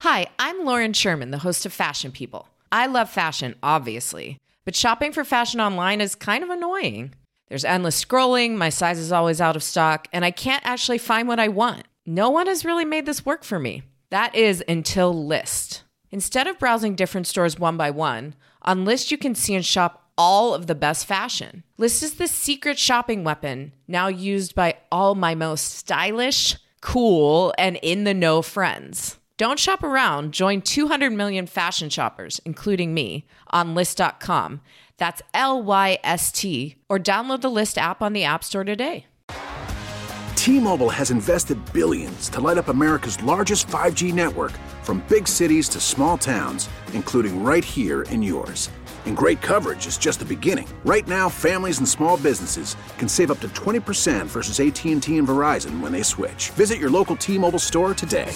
Hi, I'm Lauren Sherman, the host of Fashion People. I love fashion, obviously, but shopping for fashion online is kind of annoying. There's endless scrolling, my size is always out of stock, and I can't actually find what I want. No one has really made this work for me. That is until Lyst. Instead of browsing different stores one by one, on Lyst you can see and shop all of the best fashion. Lyst is the secret shopping weapon, now used by all my most stylish, cool, and in-the-know friends. Don't shop around. Join 200 million fashion shoppers, including me, on Lyst.com. That's Lyst, or download the Lyst app on the App Store today. T-Mobile has invested billions to light up America's largest 5G network, from big cities to small towns, including right here in yours. And great coverage is just the beginning. Right now, families and small businesses can save up to 20% versus AT&T and Verizon when they switch. Visit your local T-Mobile store today.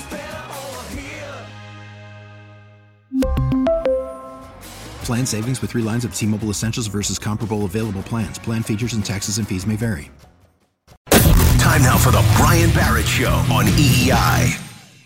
Plan savings with 3 lines of T-Mobile Essentials versus comparable available plans. Plan features and taxes and fees may vary. Time now for the Brian Barrett Show on EEI.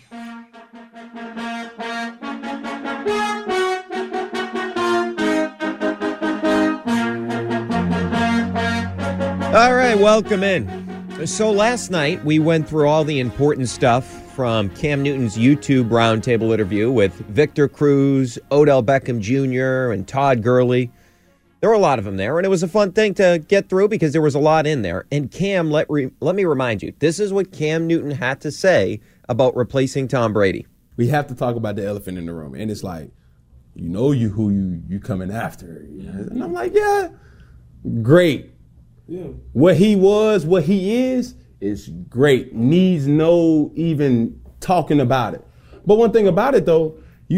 All right, welcome in. So last night we went through all the important stuff from Cam Newton's YouTube roundtable interview with Victor Cruz, Odell Beckham Jr., and Todd Gurley. There were a lot of them there, and it was a fun thing to get through because there was a lot in there. And Cam, let me remind you, this is what Cam Newton had to say about replacing Tom Brady. We have to talk about the elephant in the room, and it's like, who you coming after. And I'm like, yeah, great. Yeah. What he was, what he is great. Needs no even talking about it. But one thing about it, though,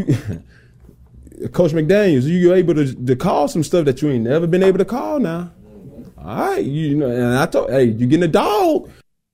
Coach McDaniels, you're able to call some stuff that you ain't never been able to call now. All right, and I told, hey, you're getting a dog.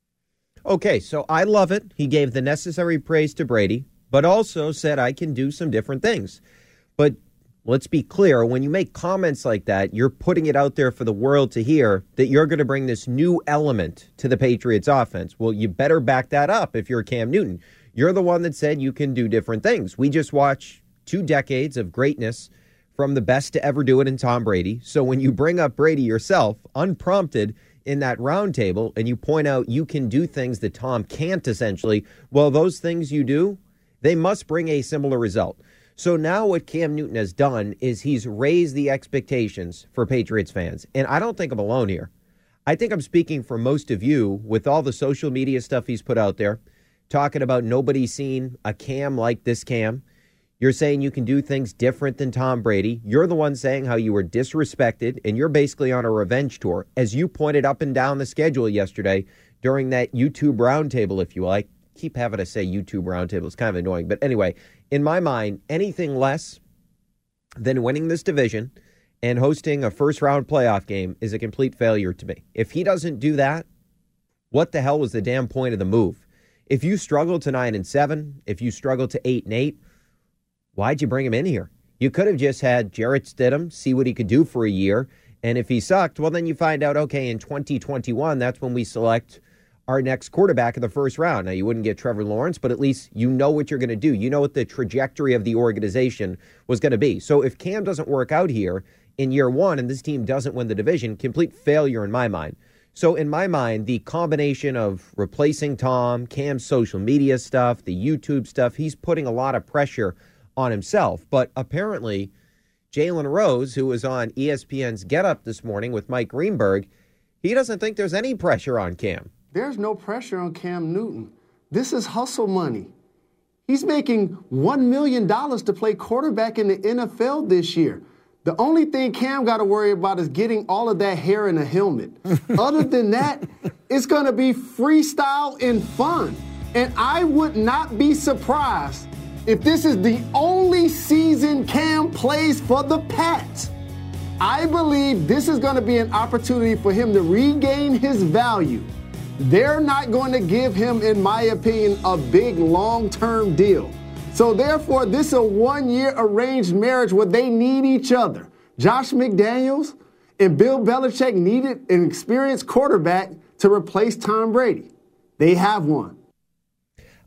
Okay, so I love it. He gave the necessary praise to Brady, but also said I can do some different things. But let's be clear, when you make comments like that, you're putting it out there for the world to hear that you're going to bring this new element to the Patriots offense. Well, you better back that up if you're Cam Newton. You're the one that said you can do different things. We just watched 2 decades of greatness from the best to ever do it in Tom Brady. So when you bring up Brady yourself, unprompted in that roundtable, and you point out you can do things that Tom can't essentially, well, those things you do, they must bring a similar result. So now what Cam Newton has done is he's raised the expectations for Patriots fans. And I don't think I'm alone here. I think I'm speaking for most of you with all the social media stuff he's put out there, talking about nobody's seen a Cam like this Cam. You're saying you can do things different than Tom Brady. You're the one saying how you were disrespected, and you're basically on a revenge tour, as you pointed up and down the schedule yesterday during that YouTube roundtable, if you like. Keep having to say YouTube roundtable. It's kind of annoying. But anyway, in my mind, anything less than winning this division and hosting a first-round playoff game is a complete failure to me. If he doesn't do that, what the hell was the damn point of the move? If you struggle to 9-7, if you struggle to 8-8, why'd you bring him in here? You could have just had Jarrett Stidham see what he could do for a year, and if he sucked, well, then you find out, okay, in 2021, that's when we select our next quarterback in the first round. Now, you wouldn't get Trevor Lawrence, but at least you know what you're going to do. You know what the trajectory of the organization was going to be. So if Cam doesn't work out here in year 1 and this team doesn't win the division, complete failure in my mind. So in my mind, the combination of replacing Tom, Cam's social media stuff, the YouTube stuff, he's putting a lot of pressure on himself. But apparently, Jalen Rose, who was on ESPN's Get Up this morning with Mike Greenberg, he doesn't think there's any pressure on Cam. There's no pressure on Cam Newton. This is hustle money. He's making $1 million to play quarterback in the NFL this year. The only thing Cam got to worry about is getting all of that hair in a helmet. Other than that, it's going to be freestyle and fun. And I would not be surprised if this is the only season Cam plays for the Pats. I believe this is going to be an opportunity for him to regain his value. They're not going to give him, in my opinion, a big long-term deal. So therefore, this is a 1-year arranged marriage where they need each other. Josh McDaniels and Bill Belichick needed an experienced quarterback to replace Tom Brady. They have one.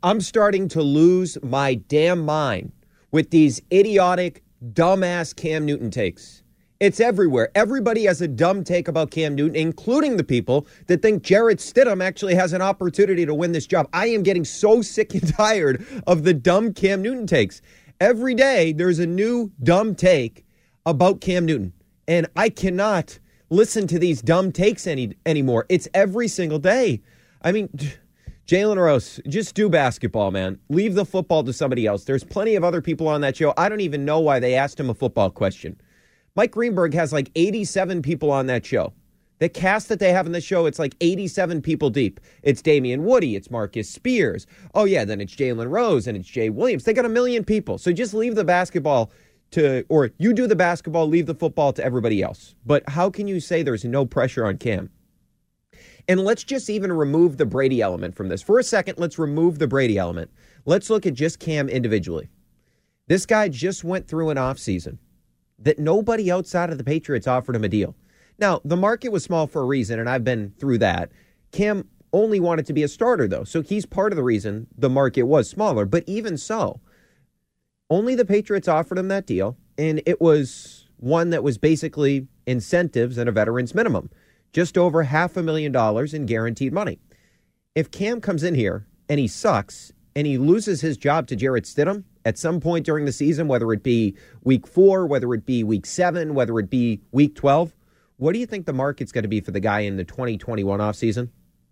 I'm starting to lose my damn mind with these idiotic, dumbass Cam Newton takes. It's everywhere. Everybody has a dumb take about Cam Newton, including the people that think Jarrett Stidham actually has an opportunity to win this job. I am getting so sick and tired of the dumb Cam Newton takes. Every day, there's a new dumb take about Cam Newton. And I cannot listen to these dumb takes anymore. It's every single day. I mean, Jalen Rose, just do basketball, man. Leave the football to somebody else. There's plenty of other people on that show. I don't even know why they asked him a football question. Mike Greenberg has like 87 people on that show. The cast that they have in the show, it's like 87 people deep. It's Damian Woody. It's Marcus Spears. Oh, yeah, then it's Jalen Rose and it's Jay Williams. They got 1 million people. So just leave the basketball or you do the basketball, leave the football to everybody else. But how can you say there's no pressure on Cam? And let's just even remove the Brady element from this. For a second, let's remove the Brady element. Let's look at just Cam individually. This guy just went through an offseason that nobody outside of the Patriots offered him a deal. Now, the market was small for a reason, and I've been through that. Cam only wanted to be a starter, though, so he's part of the reason the market was smaller. But even so, only the Patriots offered him that deal, and it was one that was basically incentives and a veteran's minimum, just over $500,000 in guaranteed money. If Cam comes in here and he sucks and he loses his job to Jarrett Stidham at some point during the season, whether it be week 4, whether it be week 7, whether it be week 12, what do you think the market's going to be for the guy in the 2021 offseason?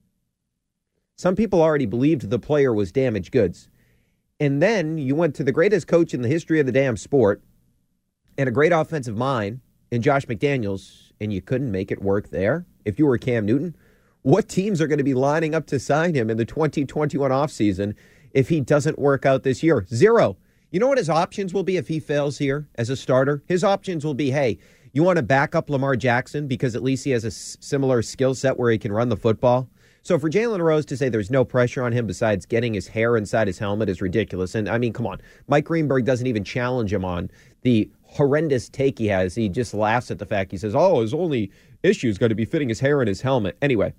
Some people already believed the player was damaged goods. And then you went to the greatest coach in the history of the damn sport and a great offensive mind in Josh McDaniels, and you couldn't make it work there. If you were Cam Newton, what teams are going to be lining up to sign him in the 2021 offseason if he doesn't work out this year? Zero. You know what his options will be if he fails here as a starter? His options will be, hey, you want to back up Lamar Jackson because at least he has a similar skill set where he can run the football. So for Jalen Rose to say there's no pressure on him besides getting his hair inside his helmet is ridiculous. And I mean, come on. Mike Greenberg doesn't even challenge him on the horrendous take he has. He just laughs at the fact. He says, oh, his only issue is going to be fitting his hair in his helmet. Anyway,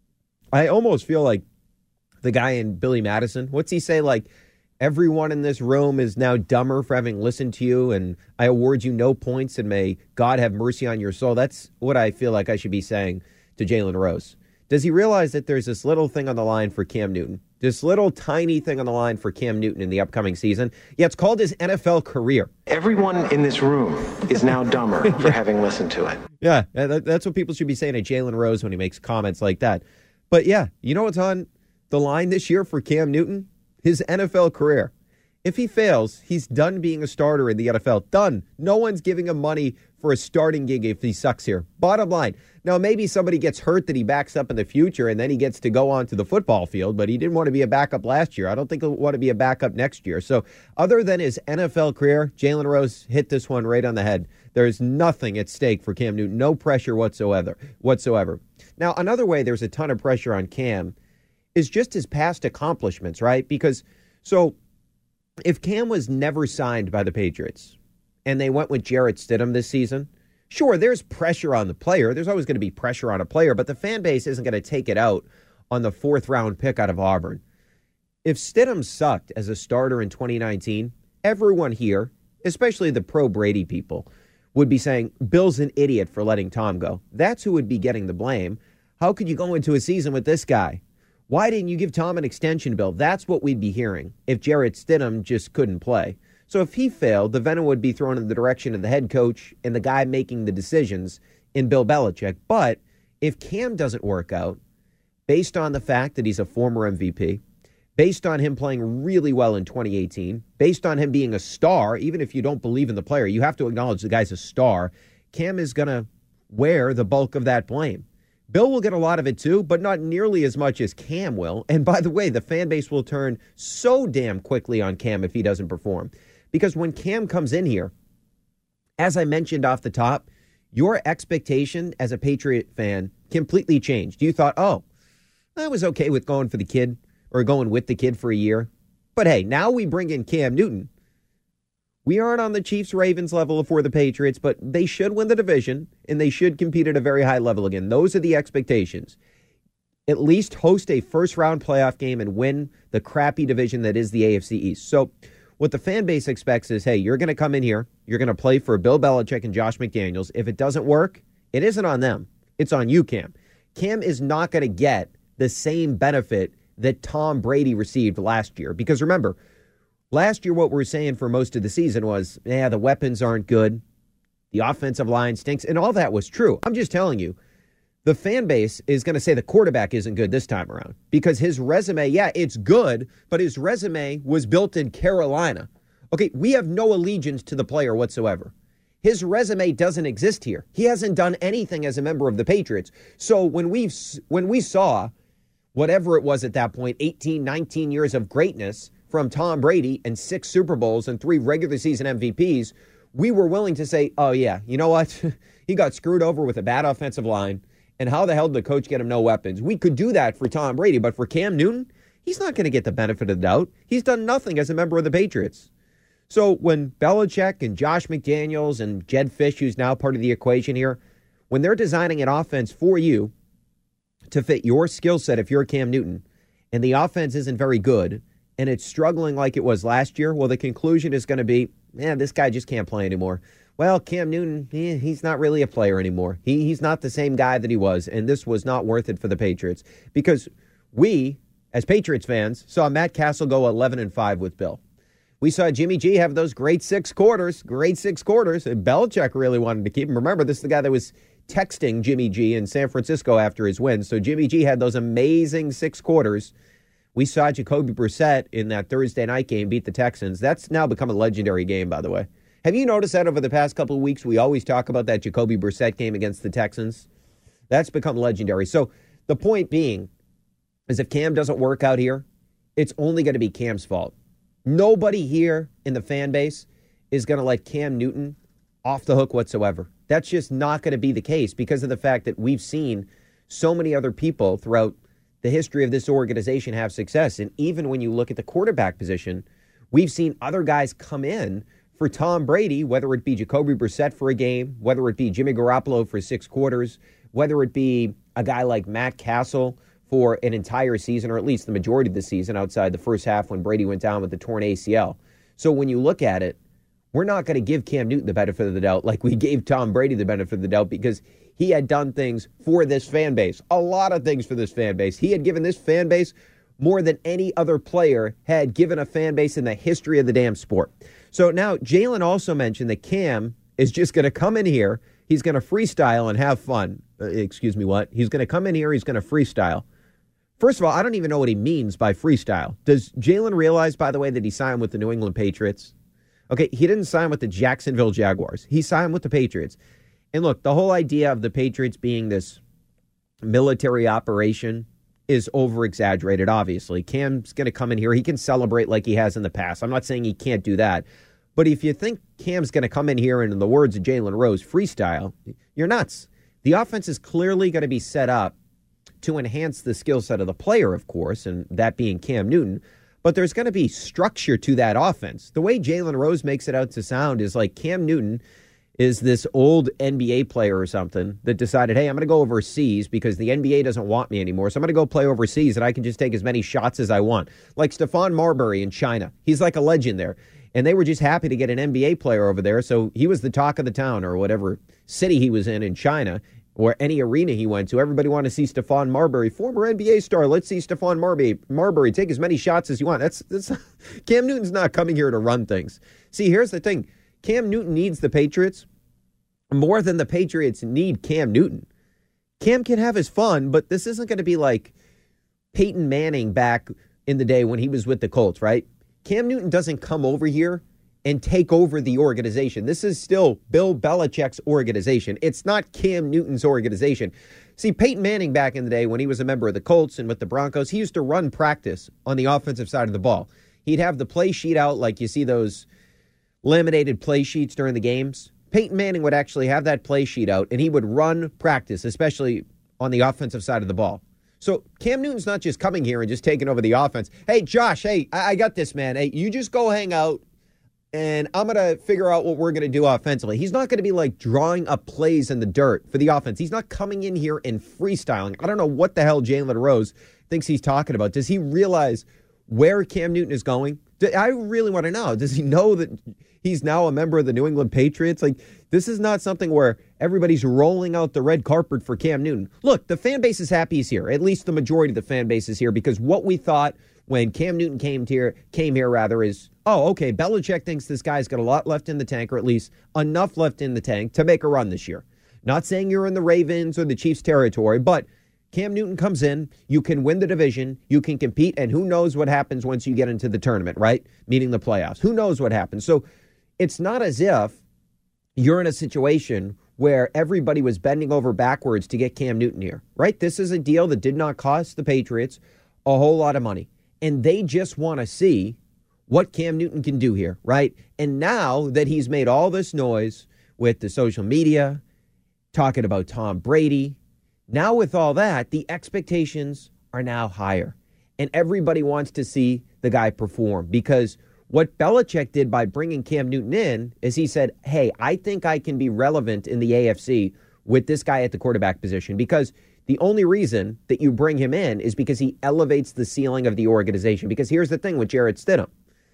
I almost feel like the guy in Billy Madison. What's he say? Like, everyone in this room is now dumber for having listened to you, and I award you no points, and may God have mercy on your soul. That's what I feel like I should be saying to Jalen Rose. Does he realize that there's this little thing on the line for Cam Newton? This little tiny thing on the line for Cam Newton in the upcoming season? Yeah, it's called his NFL career. Everyone in this room is now dumber for having listened to it. Yeah, that's what people should be saying to Jalen Rose when he makes comments like that. But yeah, you know what's on the line this year for Cam Newton? His NFL career. If he fails, he's done being a starter in the NFL. Done. No one's giving him money for a starting gig if he sucks here. Bottom line. Now, maybe somebody gets hurt that he backs up in the future and then he gets to go onto the football field, but he didn't want to be a backup last year. I don't think he'll want to be a backup next year. So other than his NFL career, Jalen Rose hit this one right on the head. There's nothing at stake for Cam Newton. No pressure whatsoever. Now, another way there's a ton of pressure on Cam is just his past accomplishments, right? Because, so if Cam was never signed by the Patriots and they went with Jarrett Stidham this season, sure, there's pressure on the player. There's always going to be pressure on a player, but the fan base isn't going to take it out on the 4th-round pick out of Auburn. If Stidham sucked as a starter in 2019, everyone here, especially the pro-Brady people, would be saying, Bill's an idiot for letting Tom go. That's who would be getting the blame. How could you go into a season with this guy? Why didn't you give Tom an extension, Bill? That's what we'd be hearing if Jarrett Stidham just couldn't play. So if he failed, the venom would be thrown in the direction of the head coach and the guy making the decisions in Bill Belichick. But if Cam doesn't work out, based on the fact that he's a former MVP, based on him playing really well in 2018, based on him being a star, even if you don't believe in the player, you have to acknowledge the guy's a star, Cam is going to wear the bulk of that blame. Bill will get a lot of it too, but not nearly as much as Cam will. And by the way, the fan base will turn so damn quickly on Cam if he doesn't perform. Because when Cam comes in here, as I mentioned off the top, your expectation as a Patriot fan completely changed. You thought, oh, I was okay with going for the kid or going with the kid for a year. But hey, now we bring in Cam Newton. We aren't on the Chiefs-Ravens level for the Patriots, but they should win the division, and they should compete at a very high level again. Those are the expectations. at least host a first-round playoff game and win the crappy division that is the AFC East. So what the fan base expects is, hey, you're going to come in here, you're going to play for Bill Belichick and Josh McDaniels. If it doesn't work, it isn't on them. It's on you, Cam. Cam is not going to get the same benefit that Tom Brady received last year. Because remember, last year what we were saying for most of the season was, the weapons aren't good, the offensive line stinks, and all that was true. I'm just telling you, the fan base is going to say the quarterback isn't good this time around because his resume, it's good, but his resume was built in Carolina. Okay, we have no allegiance to the player whatsoever. His resume doesn't exist here. He hasn't done anything as a member of the Patriots. So when we saw whatever it was at that point, 18, 19 years of greatness from Tom Brady and 6 Super Bowls and 3 regular season MVPs, we were willing to say, oh yeah, you know what? He got screwed over with a bad offensive line. And how the hell did the coach get him no weapons? We could do that for Tom Brady, but for Cam Newton, he's not going to get the benefit of the doubt. He's done nothing as a member of the Patriots. So when Belichick and Josh McDaniels and Jed Fish, who's now part of the equation here, when they're designing an offense for you to fit your skill set if you're Cam Newton, and the offense isn't very good, and it's struggling like it was last year, well, the conclusion is going to be, this guy just can't play anymore. Well, Cam Newton, he's not really a player anymore. He's not the same guy that he was, and this was not worth it for the Patriots because we, as Patriots fans, saw Matt Castle go 11-5 with Bill. We saw Jimmy G have those great 6 quarters, and Belichick really wanted to keep him. Remember, this is the guy that was texting Jimmy G in San Francisco after his win, so Jimmy G had those amazing 6 quarters. We saw Jacoby Brissett in that Thursday night game beat the Texans. That's now become a legendary game, by the way. Have you noticed that over the past couple of weeks, we always talk about that Jacoby Brissett game against the Texans? That's become legendary. So the point being is if Cam doesn't work out here, it's only going to be Cam's fault. Nobody here in the fan base is going to let Cam Newton off the hook whatsoever. That's just not going to be the case because of the fact that we've seen so many other people throughout the history of this organization have success. And even when you look at the quarterback position, we've seen other guys come in for Tom Brady, whether it be Jacoby Brissett for a game, whether it be Jimmy Garoppolo for 6 quarters, whether it be a guy like Matt Castle for an entire season, or at least the majority of the season outside the first half when Brady went down with the torn ACL. So when you look at it, we're not going to give Cam Newton the benefit of the doubt like we gave Tom Brady the benefit of the doubt because he had done things for this fan base, a lot of things for this fan base. He had given this fan base more than any other player had given a fan base in the history of the damn sport. So now Jalen also mentioned that Cam is just going to come in here. He's going to freestyle and have fun. He's going to come in here. He's going to freestyle. First of all, I don't even know what he means by freestyle. Does Jalen realize, by the way, that he signed with the New England Patriots? Okay, he didn't sign with the Jacksonville Jaguars. He signed with the Patriots. And look, the whole idea of the Patriots being this military operation is over-exaggerated, obviously. Cam's going to come in here. He can celebrate like he has in the past. I'm not saying he can't do that. But if you think Cam's going to come in here and, in the words of Jalen Rose, freestyle, you're nuts. The offense is clearly going to be set up to enhance the skill set of the player, of course, and that being Cam Newton. But there's going to be structure to that offense. The way Jalen Rose makes it out to sound is like Cam Newton is this old NBA player or something that decided, hey, I'm going to go overseas because the NBA doesn't want me anymore. So I'm going to go play overseas and I can just take as many shots as I want. Like Stephon Marbury in China. He's like a legend there. And they were just happy to get an NBA player over there. So he was the talk of the town or whatever city he was in China or any arena he went to. Everybody wanted to see Stephon Marbury, former NBA star. Let's see Stephon Marbury take as many shots as you want. That's Cam Newton's not coming here to run things. See, here's the thing. Cam Newton needs the Patriots more than the Patriots need Cam Newton. Cam can have his fun, but this isn't going to be like Peyton Manning back in the day when he was with the Colts, right? Cam Newton doesn't come over here and take over the organization. This is still Bill Belichick's organization. It's not Cam Newton's organization. See, Peyton Manning back in the day when he was a member of the Colts and with the Broncos, he used to run practice on the offensive side of the ball. He'd have the play sheet out like you see those laminated play sheets during the games. Peyton Manning would actually have that play sheet out, and he would run practice, especially on the offensive side of the ball. So Cam Newton's not just coming here and just taking over the offense. Hey, Josh, hey, I got this, man. Hey, you just go hang out and I'm going to figure out what we're going to do offensively. He's not going to be like drawing up plays in the dirt for the offense. He's not coming in here and freestyling. I don't know what the hell Jalen Rose thinks he's talking about. Does he realize where Cam Newton is going? I really want to know. Does he know that he's now a member of the New England Patriots? Like, this is not something where everybody's rolling out the red carpet for Cam Newton. Look, the fan base is happy he's here. At least the majority of the fan base is here, because what we thought when Cam Newton came here is, oh, okay, Belichick thinks this guy's got a lot left in the tank, or at least enough left in the tank to make a run this year. Not saying you're in the Ravens or the Chiefs territory, but Cam Newton comes in, you can win the division, you can compete, and who knows what happens once you get into the tournament, right? Meaning the playoffs. Who knows what happens? So it's not as if you're in a situation where everybody was bending over backwards to get Cam Newton here, right? This is a deal that did not cost the Patriots a whole lot of money. And they just want to see what Cam Newton can do here, right? And now that he's made all this noise with the social media, talking about Tom Brady, now with all that, the expectations are now higher. And everybody wants to see the guy perform, because what Belichick did by bringing Cam Newton in is he said, hey, I think I can be relevant in the AFC with this guy at the quarterback position, because the only reason that you bring him in is because he elevates the ceiling of the organization. Because here's the thing with Jarrett Stidham.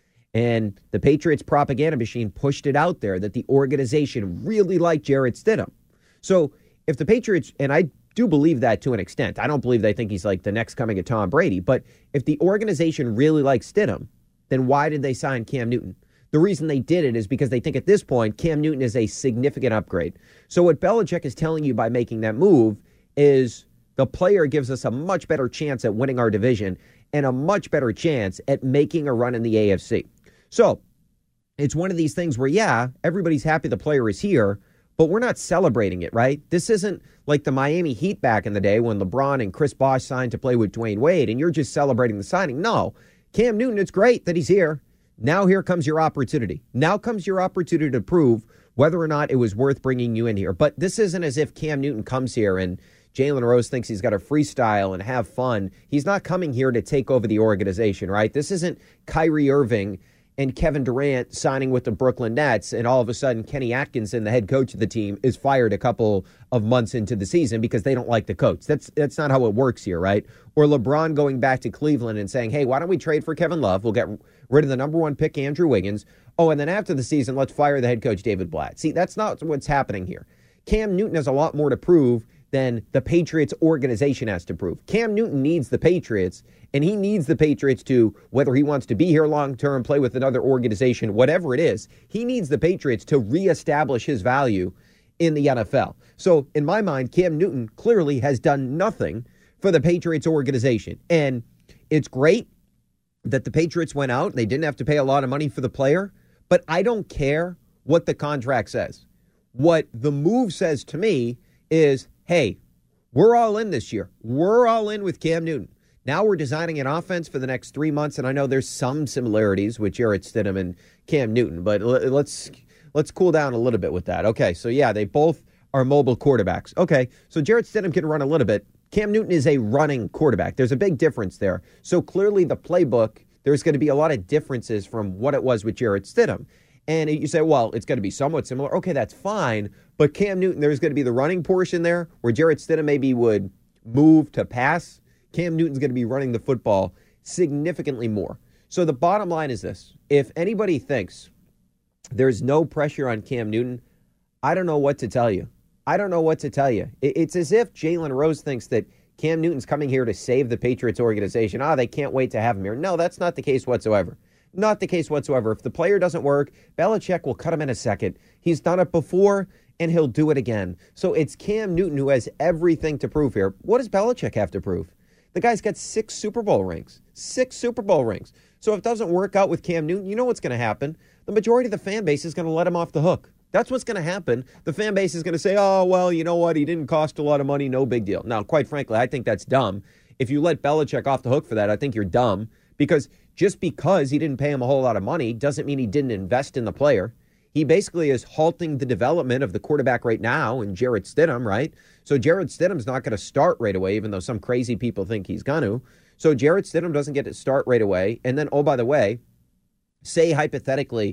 And the Patriots propaganda machine pushed it out there that the organization really liked Jarrett Stidham. So if the Patriots, and I do believe that to an extent, I don't believe they think he's like the next coming of Tom Brady, but if the organization really likes Stidham, then why did they sign Cam Newton? The reason they did it is because they think at this point Cam Newton is a significant upgrade. So what Belichick is telling you by making that move is the player gives us a much better chance at winning our division and a much better chance at making a run in the AFC. So it's one of these things where, yeah, everybody's happy the player is here, but we're not celebrating it, right? This isn't like the Miami Heat back in the day when LeBron and Chris Bosh signed to play with Dwayne Wade, and you're just celebrating the signing. No, Cam Newton, it's great that he's here. Now here comes your opportunity. Now comes your opportunity to prove whether or not it was worth bringing you in here. But this isn't as if Cam Newton comes here and Jalen Rose thinks he's got to freestyle and have fun. He's not coming here to take over the organization, right? This isn't Kyrie Irving and Kevin Durant signing with the Brooklyn Nets, and all of a sudden Kenny Atkinson, the head coach of the team, is fired a couple of months into the season because they don't like the coach. That's not how it works here, right? Or LeBron going back to Cleveland and saying, hey, why don't we trade for Kevin Love? We'll get rid of the number one pick, Andrew Wiggins. Oh, and then after the season, let's fire the head coach, David Blatt. See, that's not what's happening here. Cam Newton has a lot more to prove than the Patriots organization has to prove. Cam Newton needs the Patriots, and he needs the Patriots to, whether he wants to be here long-term, play with another organization, whatever it is, he needs the Patriots to reestablish his value in the NFL. So, in my mind, Cam Newton clearly has done nothing for the Patriots organization. And it's great that the Patriots went out. They didn't have to pay a lot of money for the player, but I don't care what the contract says. What the move says to me is, hey, we're all in this year. We're all in with Cam Newton. Now we're designing an offense for the next 3 months, and I know there's some similarities with Jarrett Stidham and Cam Newton, but let's cool down a little bit with that. Okay, so yeah, they both are mobile quarterbacks. Okay, so Jarrett Stidham can run a little bit. Cam Newton is a running quarterback. There's a big difference there. So clearly the playbook, there's going to be a lot of differences from what it was with Jarrett Stidham. And you say, well, it's going to be somewhat similar. Okay, that's fine. But Cam Newton, there's going to be the running portion there where Jarrett Stidham maybe would move to pass. Cam Newton's going to be running the football significantly more. So the bottom line is this. If anybody thinks there's no pressure on Cam Newton, I don't know what to tell you. I don't know what to tell you. It's as if Jalen Rose thinks that Cam Newton's coming here to save the Patriots organization. They can't wait to have him here. No, that's not the case whatsoever. Not the case whatsoever. If the player doesn't work, Belichick will cut him in a second. He's done it before, and he'll do it again. So it's Cam Newton who has everything to prove here. What does Belichick have to prove? The guy's got 6 Super Bowl rings. 6 Super Bowl rings. So if it doesn't work out with Cam Newton, you know what's going to happen. The majority of the fan base is going to let him off the hook. That's what's going to happen. The fan base is going to say, oh, well, you know what? He didn't cost a lot of money. No big deal. Now, quite frankly, I think that's dumb. If you let Belichick off the hook for that, I think you're dumb. Because just because he didn't pay him a whole lot of money doesn't mean he didn't invest in the player. He basically is halting the development of the quarterback right now in Jarrett Stidham, right? So Jarrett Stidham's not going to start right away, even though some crazy people think he's going to. So Jarrett Stidham doesn't get to start right away. And then, oh, by the way, say hypothetically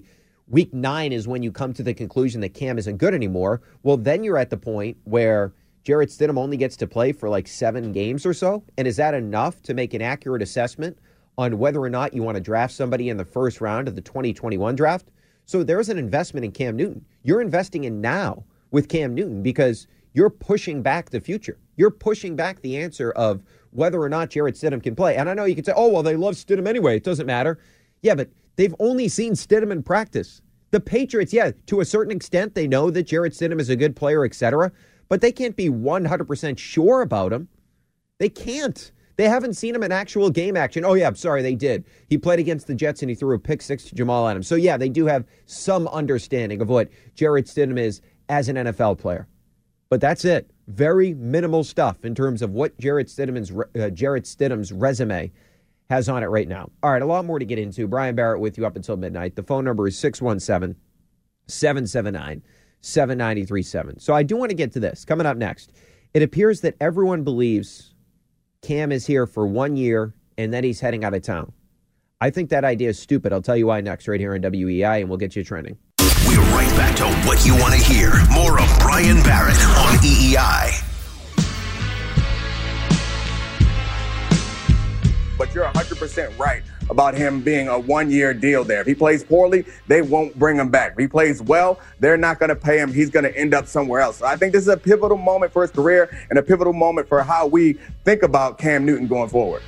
week 9 is when you come to the conclusion that Cam isn't good anymore, well, then you're at the point where Jarrett Stidham only gets to play for like 7 games or so. And is that enough to make an accurate assessment on whether or not you want to draft somebody in the first round of the 2021 draft? So there's an investment in Cam Newton. You're investing in now with Cam Newton because you're pushing back the future. You're pushing back the answer of whether or not Jarrett Stidham can play. And I know you could say, oh, well, they love Stidham anyway. It doesn't matter. Yeah, but they've only seen Stidham in practice. The Patriots, yeah, to a certain extent, they know that Jarrett Stidham is a good player, etc., but they can't be 100% sure about him. They can't. They haven't seen him in actual game action. Oh, yeah, I'm sorry, they did. He played against the Jets and he threw a pick 6 to Jamal Adams. So, yeah, they do have some understanding of what Jarrett Stidham is as an NFL player. But that's it. Very minimal stuff in terms of what Jarrett Stidham's resume has on it right now. All right, a lot more to get into. Brian Barrett with you up until midnight. The phone number is 617-779-7937. So I do want to get to this. Coming up next, it appears that everyone believes Cam is here for 1 year and then he's heading out of town. I think that idea is stupid. I'll tell you why next right here on WEI, and we'll get you trending. We're right back to what you want to hear. More of Brian Barrett on EEI. But you're 100% right about him being a 1-year deal there. If he plays poorly, they won't bring him back. If he plays well, they're not going to pay him. He's going to end up somewhere else. So I think this is a pivotal moment for his career and a pivotal moment for how we think about Cam Newton going forward.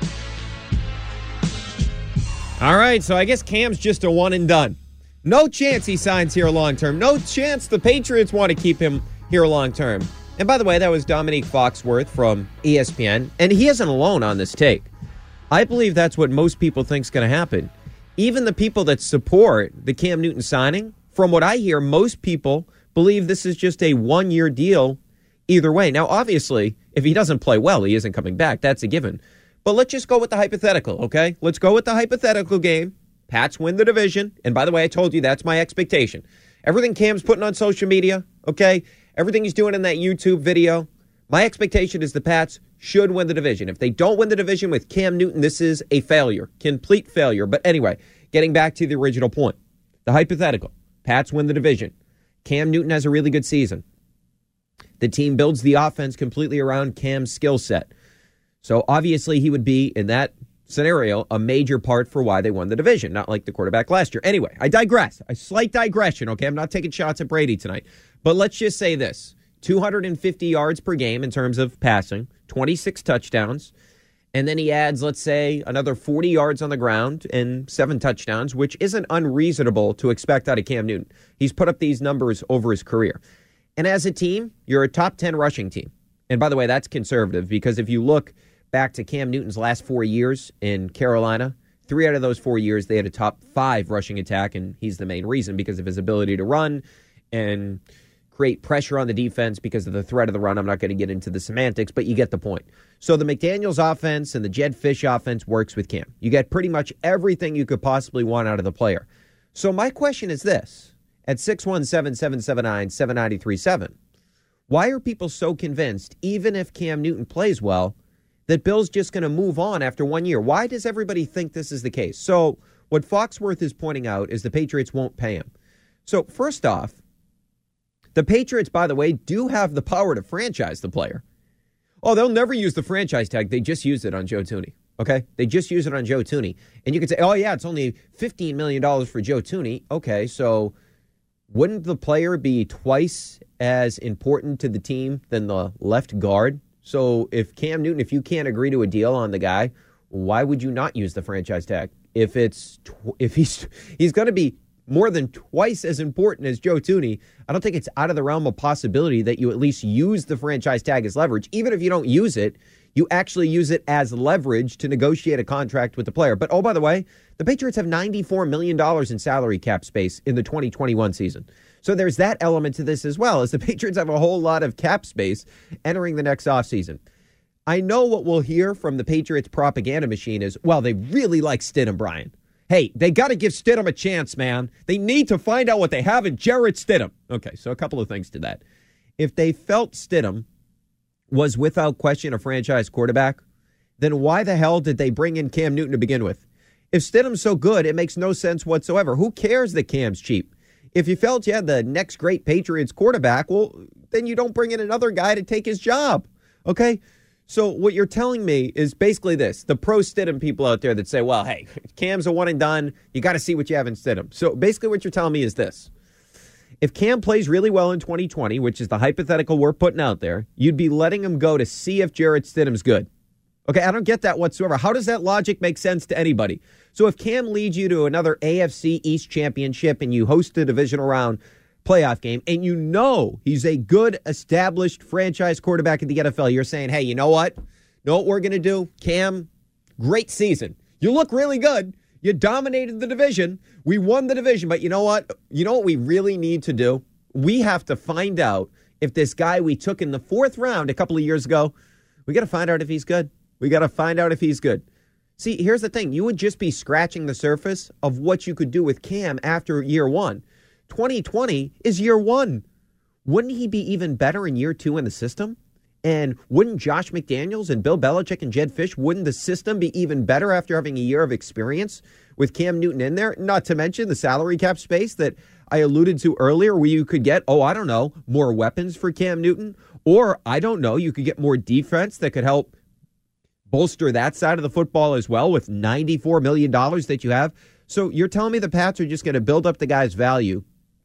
All right, so I guess Cam's just a one and done. No chance he signs here long term. No chance the Patriots want to keep him here long term. And by the way, that was Dominique Foxworth from ESPN, and he isn't alone on this take. I believe that's what most people think is going to happen. Even the people that support the Cam Newton signing, from what I hear, most people believe this is just a 1-year deal either way. Now, obviously, if he doesn't play well, he isn't coming back. That's a given. But let's just go with the hypothetical, okay? Let's go with the hypothetical game. Pats win the division. And by the way, I told you that's my expectation. Everything Cam's putting on social media, okay? Everything he's doing in that YouTube video, my expectation is the Pats should win the division. If they don't win the division with Cam Newton, this is a failure, complete failure. But anyway, getting back to the original point, the hypothetical, Pats win the division. Cam Newton has a really good season. The team builds the offense completely around Cam's skill set. So obviously he would be, in that scenario, a major part for why they won the division, not like the quarterback last year. Anyway, I digress. A slight digression, okay? I'm not taking shots at Brady tonight. But let's just say this. 250 yards per game in terms of passing, 26 touchdowns, and then he adds, let's say, another 40 yards on the ground and 7 touchdowns, which isn't unreasonable to expect out of Cam Newton. He's put up these numbers over his career. And as a team, you're a top 10 rushing team. And by the way, that's conservative because if you look back to Cam Newton's last 4 years in Carolina, 3 out of those 4 years, they had a top 5 rushing attack, and he's the main reason because of his ability to run and create pressure on the defense because of the threat of the run. I'm not going to get into the semantics, but you get the point. So the McDaniels offense and the Jed Fish offense works with Cam. You get pretty much everything you could possibly want out of the player. So my question is this. At 617-779-7937, why are people so convinced, even if Cam Newton plays well, that Bill's just going to move on after 1 year? Why does everybody think this is the case? So what Foxworth is pointing out is the Patriots won't pay him. So first off, the Patriots, by the way, do have the power to franchise the player. Oh, they'll never use the franchise tag. They just use it on Joe Thuney, okay? They just use it on Joe Thuney. And you could say, oh, yeah, it's only $15 million for Joe Thuney. Okay, so wouldn't the player be twice as important to the team than the left guard? So if Cam Newton, if you can't agree to a deal on the guy, why would you not use the franchise tag? If he's going to be more than twice as important as Joe Thuney, I don't think it's out of the realm of possibility that you at least use the franchise tag as leverage. Even if you don't use it, you actually use it as leverage to negotiate a contract with the player. But, oh, by the way, the Patriots have $94 million in salary cap space in the 2021 season. So there's that element to this as well, as the Patriots have a whole lot of cap space entering the next offseason. I know what we'll hear from the Patriots propaganda machine is, well, they really like Stidham, Brian. Hey, they got to give Stidham a chance, man. They need to find out what they have in Jarrett Stidham. Okay, so a couple of things to that. If they felt Stidham was without question a franchise quarterback, then why the hell did they bring in Cam Newton to begin with? If Stidham's so good, it makes no sense whatsoever. Who cares that Cam's cheap? If you felt you had the next great Patriots quarterback, well, then you don't bring in another guy to take his job. Okay? So what you're telling me is basically this. The pro-Stidham people out there that say, well, hey, Cam's a one and done. You got to see what you have in Stidham. So basically what you're telling me is this. If Cam plays really well in 2020, which is the hypothetical we're putting out there, you'd be letting him go to see if Jarrett Stidham's good. Okay, I don't get that whatsoever. How does that logic make sense to anybody? So if Cam leads you to another AFC East championship and you host a divisional round playoff game and you know he's a good, established franchise quarterback in the NFL, you're saying, hey, you know what? Know what we're going to do? Cam, great season. You look really good. You dominated the division. We won the division. But you know what? You know what we really need to do? We have to find out if this guy we took in the 4th round a couple of years ago, we got to find out if he's good. We got to find out if he's good. See, here's the thing. You would just be scratching the surface of what you could do with Cam after year 1. 2020 is year 1. Wouldn't he be even better in year 2 in the system? And wouldn't Josh McDaniels and Bill Belichick and Jed Fish, wouldn't the system be even better after having a year of experience with Cam Newton in there? Not to mention the salary cap space that I alluded to earlier where you could get, more weapons for Cam Newton. Or, you could get more defense that could help bolster that side of the football as well with $94 million that you have. So you're telling me the Pats are just going to build up the guy's value,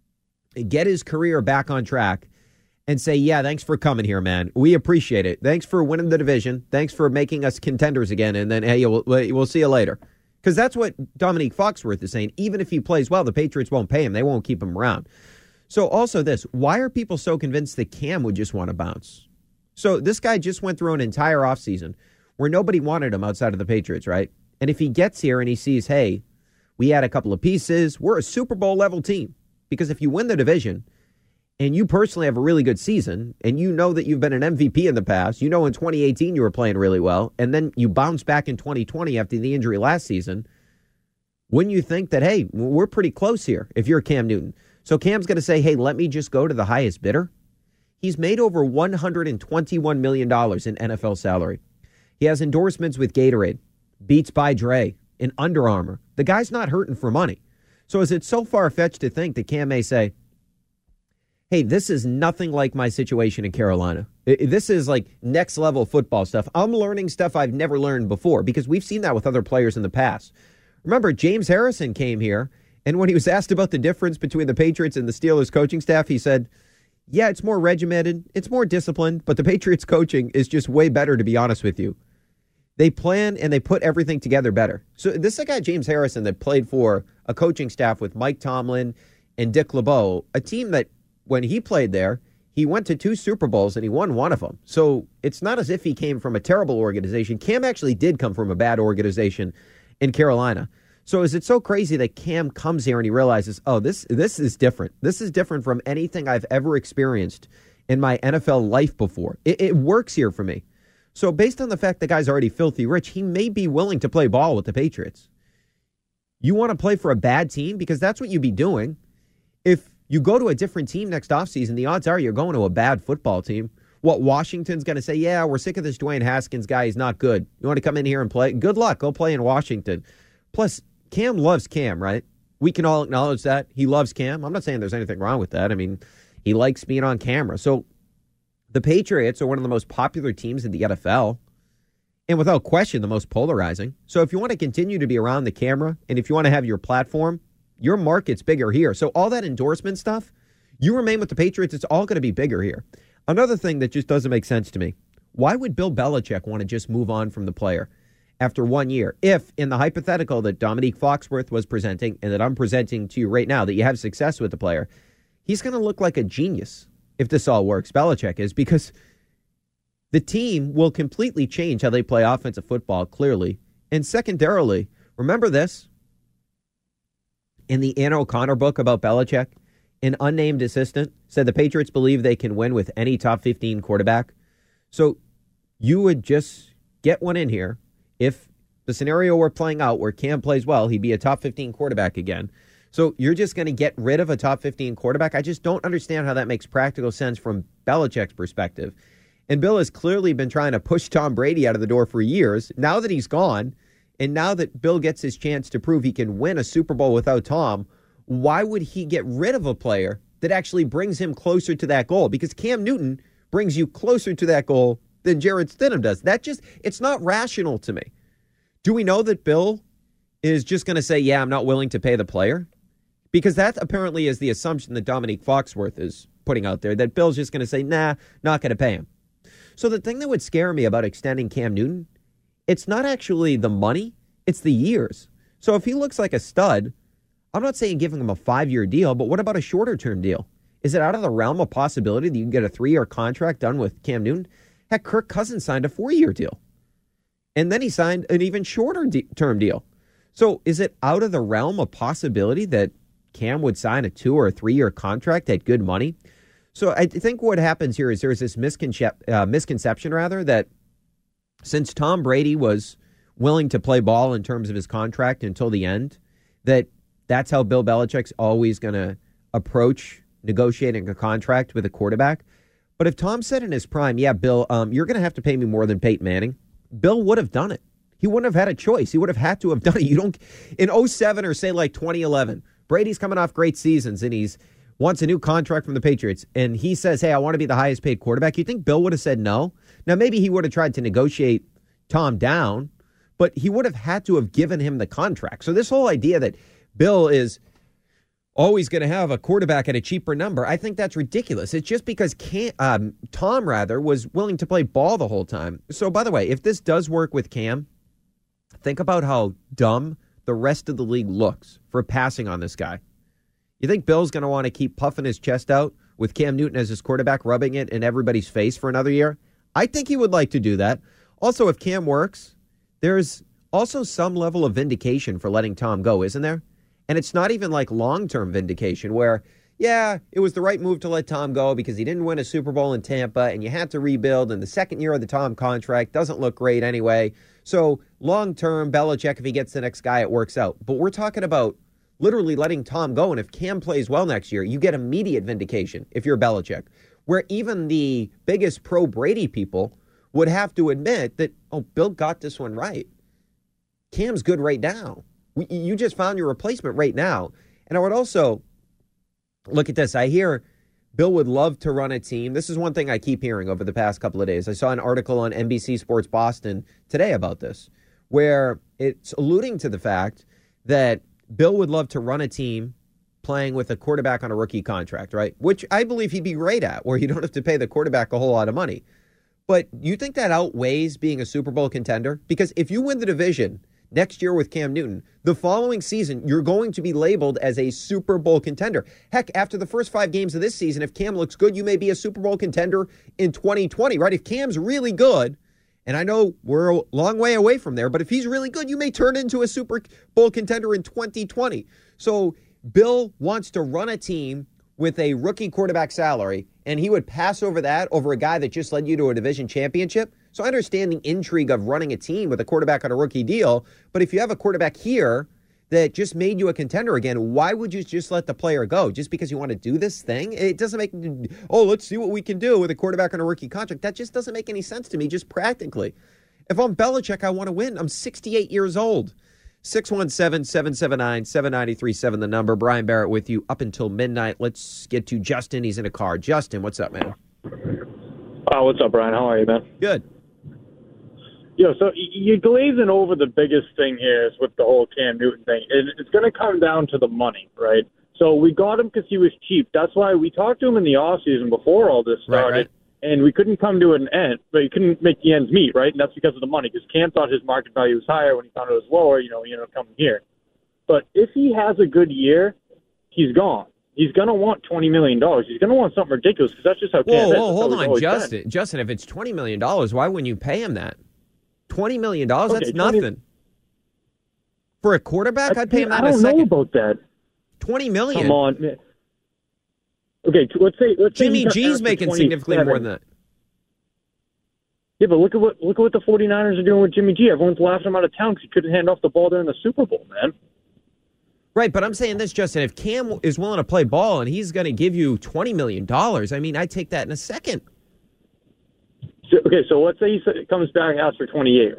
get his career back on track, and say, yeah, thanks for coming here, man. We appreciate it. Thanks for winning the division. Thanks for making us contenders again. And then, hey, we'll see you later. Because that's what Dominique Foxworth is saying. Even if he plays well, the Patriots won't pay him. They won't keep him around. So also this, why are people so convinced that Cam would just want to bounce? So this guy just went through an entire offseason where nobody wanted him outside of the Patriots, right? And if he gets here and he sees, hey, we had a couple of pieces, we're a Super Bowl level team. Because if you win the division and you personally have a really good season and you know that you've been an MVP in the past, you know in 2018 you were playing really well, and then you bounce back in 2020 after the injury last season, wouldn't you think that, hey, we're pretty close here if you're Cam Newton? So Cam's going to say, hey, let me just go to the highest bidder? He's made over $121 million in NFL salary. He has endorsements with Gatorade, Beats by Dre, and Under Armour. The guy's not hurting for money. So is it so far-fetched to think that Cam may say, hey, this is nothing like my situation in Carolina. This is like next-level football stuff. I'm learning stuff I've never learned before because we've seen that with other players in the past. Remember, James Harrison came here, and when he was asked about the difference between the Patriots and the Steelers coaching staff, he said, yeah, it's more regimented, it's more disciplined, but the Patriots coaching is just way better, to be honest with you. They plan and they put everything together better. So this is a guy, James Harrison, that played for a coaching staff with Mike Tomlin and Dick LeBeau, a team that when he played there, he went to 2 Super Bowls and he won one of them. So it's not as if he came from a terrible organization. Cam actually did come from a bad organization in Carolina. So is it so crazy that Cam comes here and he realizes, oh, this is different. This is different from anything I've ever experienced in my NFL life before. It works here for me. So based on the fact the guy's already filthy rich, he may be willing to play ball with the Patriots. You want to play for a bad team? Because that's what you'd be doing. If you go to a different team next offseason, the odds are you're going to a bad football team. What, Washington's going to say, yeah, we're sick of this Dwayne Haskins guy. He's not good. You want to come in here and play? Good luck. Go play in Washington. Plus, Cam loves Cam, right? We can all acknowledge that. He loves Cam. I'm not saying there's anything wrong with that. I mean, he likes being on camera. So the Patriots are one of the most popular teams in the NFL, and without question, the most polarizing. So if you want to continue to be around the camera, and if you want to have your platform, your market's bigger here. So all that endorsement stuff, you remain with the Patriots, it's all going to be bigger here. Another thing that just doesn't make sense to me, why would Bill Belichick want to just move on from the player after 1 year? If, in the hypothetical that Dominique Foxworth was presenting and that I'm presenting to you right now, that you have success with the player, he's going to look like a genius if this all works, Belichick is, because the team will completely change how they play offensive football, clearly. And secondarily, remember this? In the Ann O'Connor book about Belichick, an unnamed assistant said the Patriots believe they can win with any top 15 quarterback. So you would just get one in here. If the scenario we're playing out where Cam plays well, he'd be a top 15 quarterback again. So you're just going to get rid of a top 15 quarterback? I just don't understand how that makes practical sense from Belichick's perspective. And Bill has clearly been trying to push Tom Brady out of the door for years. Now that he's gone, And now that Bill gets his chance to prove he can win a Super Bowl without Tom, why would he get rid of a player that actually brings him closer to that goal? Because Cam Newton brings you closer to that goal than Jarrett Stidham does. It's not rational to me. Do we know that Bill is just going to say, yeah, I'm not willing to pay the player? Because that apparently is the assumption that Dominique Foxworth is putting out there, that Bill's just going to say, nah, not going to pay him. So the thing that would scare me about extending Cam Newton, it's not actually the money, it's the years. So if he looks like a stud, I'm not saying giving him a 5-year deal, but what about a shorter-term deal? Is it out of the realm of possibility that you can get a 3-year contract done with Cam Newton? Heck, Kirk Cousins signed a 4-year deal. And then he signed an even shorter-term deal. So is it out of the realm of possibility that Cam would sign a 2 or a 3-year contract at good money? So I think what happens here is there's this misconception, that since Tom Brady was willing to play ball in terms of his contract until the end, that's how Bill Belichick's always going to approach negotiating a contract with a quarterback. But if Tom said in his prime, yeah, Bill, you're going to have to pay me more than Peyton Manning, Bill would have done it. He wouldn't have had a choice. He would have had to have done it. In 07 or say like 2011, Brady's coming off great seasons and he's wants a new contract from the Patriots, and he says, hey, I want to be the highest paid quarterback. You think Bill would have said no? Now, maybe he would have tried to negotiate Tom down, but he would have had to have given him the contract. So this whole idea that Bill is always going to have a quarterback at a cheaper number, I think that's ridiculous. It's just because Tom was willing to play ball the whole time. So, by the way, if this does work with Cam, think about how dumb the rest of the league looks for passing on this guy. You think Bill's going to want to keep puffing his chest out with Cam Newton as his quarterback, rubbing it in everybody's face for another year? I think he would like to do that. Also, if Cam works, there's also some level of vindication for letting Tom go, isn't there? And it's not even like long-term vindication where, yeah, it was the right move to let Tom go because he didn't win a Super Bowl in Tampa and you had to rebuild, and the second year of the Tom contract doesn't look great anyway. So long-term, Belichick, if he gets the next guy, it works out. But we're talking about literally letting Tom go, and if Cam plays well next year, you get immediate vindication if you're Belichick, where even the biggest pro-Brady people would have to admit that, oh, Bill got this one right. Cam's good right now. You just found your replacement right now. And I would also look at this. I hear Bill would love to run a team. This is one thing I keep hearing over the past couple of days. I saw an article on NBC Sports Boston today about this, where it's alluding to the fact that Bill would love to run a team playing with a quarterback on a rookie contract, right? Which I believe he'd be great at, where you don't have to pay the quarterback a whole lot of money. But you think that outweighs being a Super Bowl contender? Because if you win the division next year with Cam Newton, the following season, you're going to be labeled as a Super Bowl contender. Heck, after the first 5 games of this season, if Cam looks good, you may be a Super Bowl contender in 2020, right? If Cam's really good, and I know we're a long way away from there, but if he's really good, you may turn into a Super Bowl contender in 2020. So Bill wants to run a team with a rookie quarterback salary, and he would pass over that over a guy that just led you to a division championship. So I understand the intrigue of running a team with a quarterback on a rookie deal, but if you have a quarterback here that just made you a contender again, why would you just let the player go? Just because you want to do this thing? It doesn't make, let's see what we can do with a quarterback on a rookie contract. That just doesn't make any sense to me, just practically. If I'm Belichick, I want to win. I'm 68 years old. 617-779-7937, the number. Brian Barrett with you up until midnight. Let's get to Justin. He's in a car. Justin, what's up, man? What's up, Brian? How are you, man? Good. So you're glazing over the biggest thing here is with the whole Cam Newton thing. It's going to come down to the money, right? So we got him because he was cheap. That's why we talked to him in the offseason before all this started, right. And we couldn't come to an end, but he couldn't make the ends meet, right? And that's because of the money, because Cam thought his market value was higher. When he found it was lower, he ended up coming here. But if he has a good year, he's gone. He's going to want $20 million. He's going to want something ridiculous, because that's just how Cam is. Whoa, hold on, Justin. Justin, if it's $20 million, why wouldn't you pay him that? $20 million, that's nothing. For a quarterback, I'd pay him that in a second. I don't know about that. $20 million. Come on, man. Okay, let's say Jimmy G's making significantly more than that. Yeah, but look at what the 49ers are doing with Jimmy G. Everyone's laughing him out of town because he couldn't hand off the ball during the Super Bowl, man. Right, but I'm saying this, Justin. If Cam is willing to play ball and he's going to give you $20 million, I mean, I'd take that in a second. So let's say he comes back and asks for 28, right?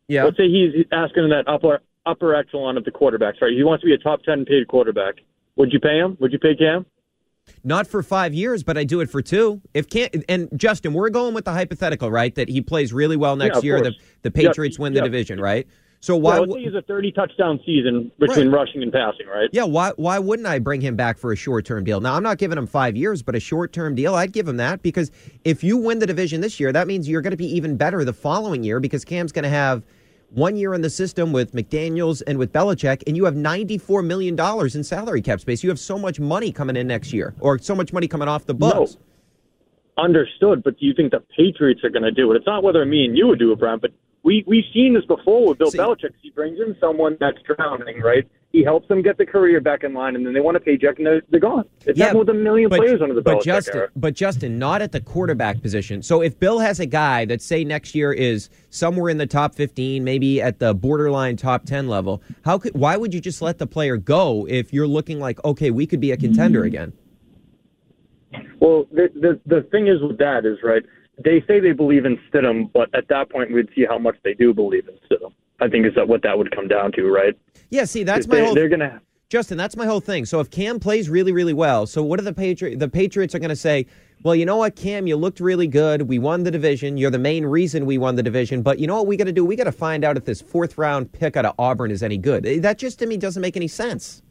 Yeah. Let's say he's asking in that upper echelon of the quarterbacks, right? He wants to be a top 10 paid quarterback. Would you pay him? Would you pay Cam? Not for 5 years, but I do it for 2. And Justin, we're going with the hypothetical, right? That he plays really well next year. The Patriots win the division, right? So why? Let's say he's a 30-touchdown season between rushing and passing, right? Yeah. Why wouldn't I bring him back for a short-term deal? Now, I'm not giving him 5 years, but a short-term deal, I'd give him that, because if you win the division this year, that means you're going to be even better the following year, because Cam's going to have 1 year in the system with McDaniels and with Belichick, and you have $94 million in salary cap space. You have so much money coming in next year, or so much money coming off the books. No. Understood, but do you think the Patriots are going to do it? It's not whether me and you would do it, Brian, but we've seen this before with Bill Belichick. He brings in someone that's drowning, right? He helps them get the career back in line, and then they want a paycheck, and they're gone. It's happened with a million players under the Belichick era. But Justin, not at the quarterback position. So if Bill has a guy that, say, next year is somewhere in the top 15, maybe at the borderline top 10 level, why would you just let the player go if you're looking like, okay, we could be a contender again? Well, the thing is with that is, right, they say they believe in Stidham, but at that point we'd see how much they do believe in Stidham. I think is what that would come down to, right? Yeah, see, that's my whole... Justin, that's my whole thing. So if Cam plays really, really well, so what are the Patriots are going to say, well, you know what, Cam, you looked really good. We won the division. You're the main reason we won the division. But you know what we got to do? We got to find out if this 4th-round pick out of Auburn is any good. That just, to me, doesn't make any sense.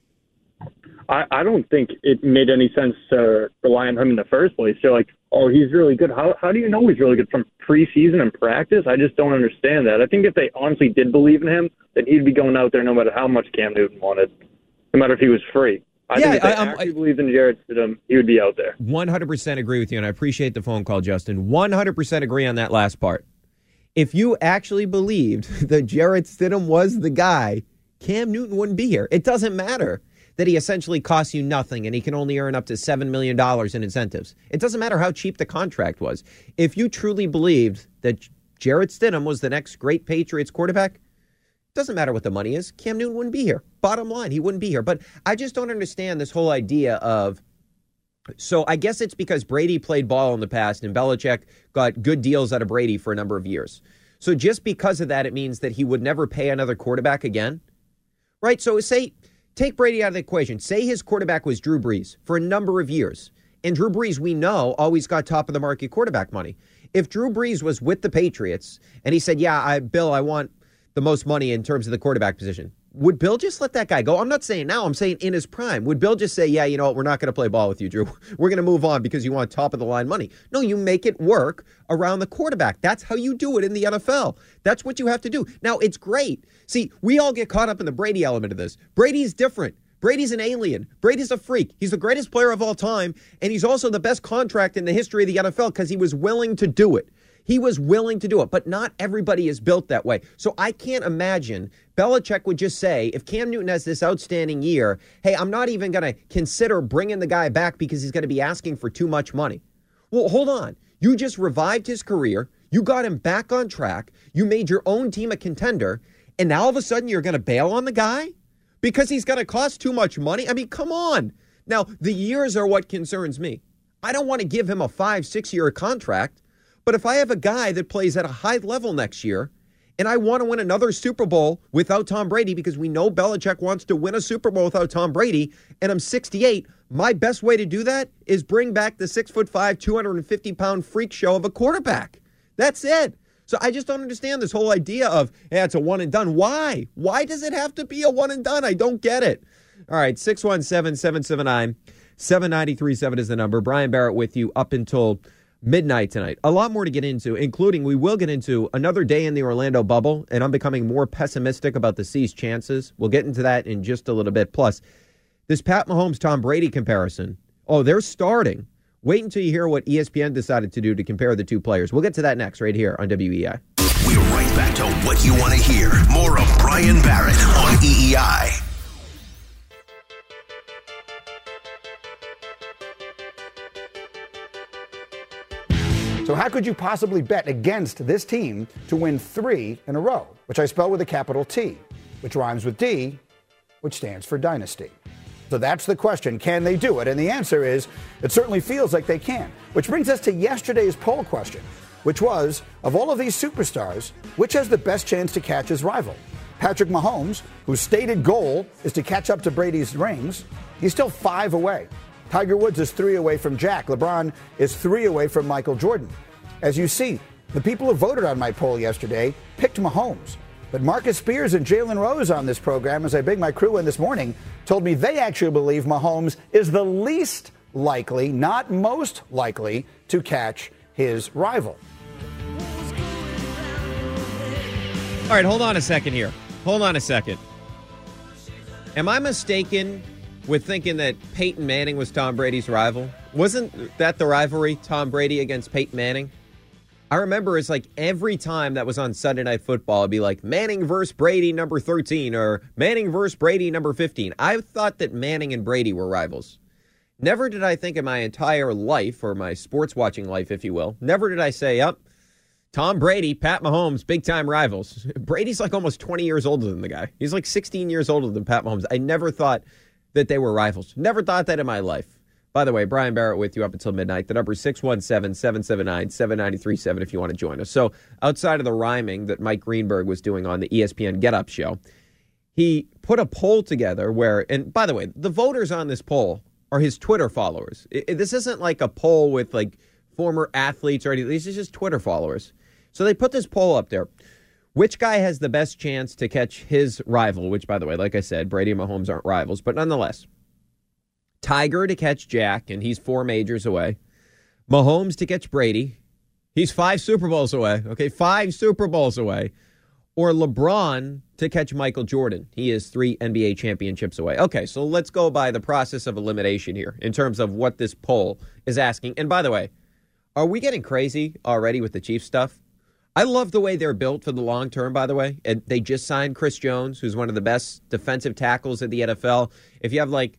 I don't think it made any sense to rely on him in the first place. So, like, oh, he's really good. How do you know he's really good? From preseason and practice? I just don't understand that. I think if they honestly did believe in him, then he'd be going out there no matter how much Cam Newton wanted, no matter if he was free. I think if they actually believed in Jarrett Stidham, he would be out there. 100% agree with you, and I appreciate the phone call, Justin. 100% agree on that last part. If you actually believed that Jarrett Stidham was the guy, Cam Newton wouldn't be here. It doesn't matter that he essentially costs you nothing and he can only earn up to $7 million in incentives. It doesn't matter how cheap the contract was. If you truly believed that Jarrett Stidham was the next great Patriots quarterback, it doesn't matter what the money is. Cam Newton wouldn't be here. Bottom line, he wouldn't be here. But I just don't understand this whole idea of, so I guess it's because Brady played ball in the past and Belichick got good deals out of Brady for a number of years. So just because of that, it means that he would never pay another quarterback again, right? So take Brady out of the equation. Say his quarterback was Drew Brees for a number of years. And Drew Brees, we know, always got top-of-the-market quarterback money. If Drew Brees was with the Patriots and he said, Bill, I want the most money in terms of the quarterback position, would Bill just let that guy go? I'm not saying now. I'm saying in his prime. Would Bill just say, yeah, you know what, we're not going to play ball with you, Drew. We're going to move on because you want top-of-the-line money. No, you make it work around the quarterback. That's how you do it in the NFL. That's what you have to do. Now, it's great. See, we all get caught up in the Brady element of this. Brady's different. Brady's an alien. Brady's a freak. He's the greatest player of all time, and he's also the best contract in the history of the NFL because he was willing to do it. He was willing to do it, but not everybody is built that way. So I can't imagine Belichick would just say, if Cam Newton has this outstanding year, hey, I'm not even going to consider bringing the guy back because he's going to be asking for too much money. Well, hold on. You just revived his career. You got him back on track. You made your own team a contender, and now all of a sudden you're going to bail on the guy because he's going to cost too much money? I mean, come on. Now, the years are what concerns me. I don't want to give him a 5-6 year contract. But if I have a guy that plays at a high level next year and I want to win another Super Bowl without Tom Brady because we know Belichick wants to win a Super Bowl without Tom Brady, and I'm 68, my best way to do that is bring back the 6'5", 250-pound freak show of a quarterback. That's it. So I just don't understand this whole idea of, hey, it's a one and done. Why? Why does it have to be a one and done? I don't get it. All right, 617-779-7937 is the number. Brian Barrett with you up until midnight tonight. A lot more to get into, including we will get into another day in the Orlando bubble, and I'm becoming more pessimistic about the C's chances. We'll get into that in just a little bit. Plus, this Pat Mahomes-Tom Brady comparison. Oh, they're starting. Wait until you hear what ESPN decided to do to compare the two players. We'll get to that next right here on WEI. We're right back to what you want to hear. More of Brian Barrett on EEI. So how could you possibly bet against this team to win 3 in a row, which I spell with a capital T, which rhymes with D, which stands for dynasty? So that's the question. Can they do it? And the answer is, it certainly feels like they can. Which brings us to yesterday's poll question. which was, of all of these superstars, which has the best chance to catch his rival? Patrick Mahomes, whose stated goal is to catch up to Brady's rings, he's still 5 away. Tiger Woods is 3 away from Jack. LeBron is 3 away from Michael Jordan. As you see, the people who voted on my poll yesterday picked Mahomes. But Marcus Spears and Jalen Rose on this program, as I bring my crew in this morning, told me they actually believe Mahomes is the least likely, not most likely, to catch his rival. All right, hold on a second here. Hold on a second. Am I mistaken with thinking that Peyton Manning was Tom Brady's rival? Wasn't that the rivalry, Tom Brady against Peyton Manning? I remember it's like every time that was on Sunday Night Football, it'd be like Manning versus Brady number 13 or Manning versus Brady number 15. I thought that Manning and Brady were rivals. Never did I think in my entire life, or my sports watching life, if you will, never did I say, yep, Tom Brady, Pat Mahomes, big-time rivals. Brady's like almost 20 years older than the guy. He's like 16 years older than Pat Mahomes. I never thought that they were rivals. Never thought that in my life. By the way, Brian Barrett with you up until midnight. The number is 617-779-7937 if you want to join us. So outside of the rhyming that Mike Greenberg was doing on the ESPN Get Up show, he put a poll together where, and by the way, the voters on this poll are his Twitter followers. This isn't like a poll with like former athletes or anything. These are just Twitter followers. So they put this poll up there. Which guy has the best chance to catch his rival? Which, by the way, like I said, Brady and Mahomes aren't rivals. But nonetheless, Tiger to catch Jack, and he's 4 majors away. Mahomes to catch Brady. He's 5 Super Bowls away. Okay, 5 Super Bowls away. Or LeBron to catch Michael Jordan. He is 3 NBA championships away. Okay, so let's go by the process of elimination here in terms of what this poll is asking. And by the way, are we getting crazy already with the Chiefs stuff? I love the way they're built for the long term, by the way. And they just signed Chris Jones, who's one of the best defensive tackles in the NFL. If